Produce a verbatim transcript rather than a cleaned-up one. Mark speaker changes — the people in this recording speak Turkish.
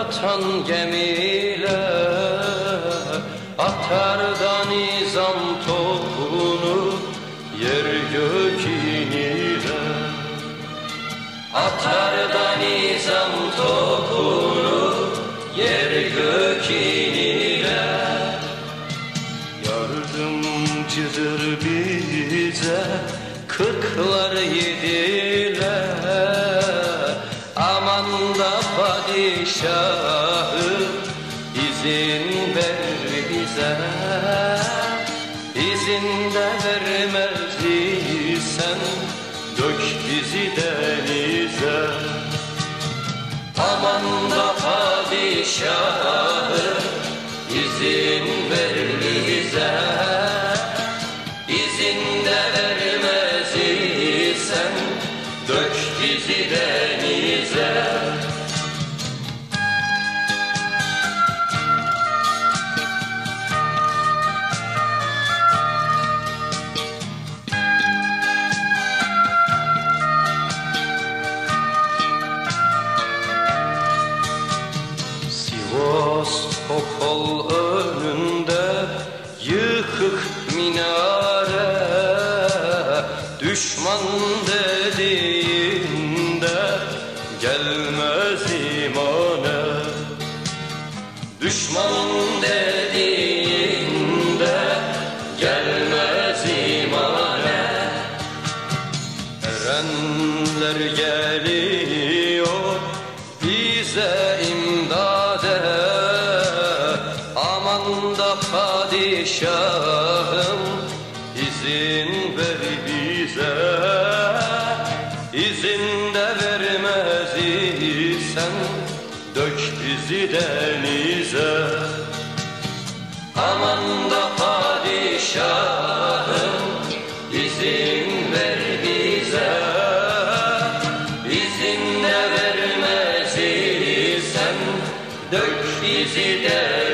Speaker 1: batan gemiler atar da nizam topunu yer gök iniler. Atar da nizam topunu yer gök iniler. Yardımcıdır bize kırklar yediler. Aman da padişahı izin ver bize. İzin de vermez isen dök bizi denize. Aman da padişahı izin ver bize. İzin de vermez isen dök bizi denize. Sivastopol önünde yıkık minare, düşman dediğinde gelmez imane. Düşman dediğinde gelmez imane. Erenler geliyor bize imdade. Aman da padişahım izin ver bize. İzin de vermez isen dök bizi denize. Aman da padişahım izin ver bize. İzin de vermez isen dök bizi denize.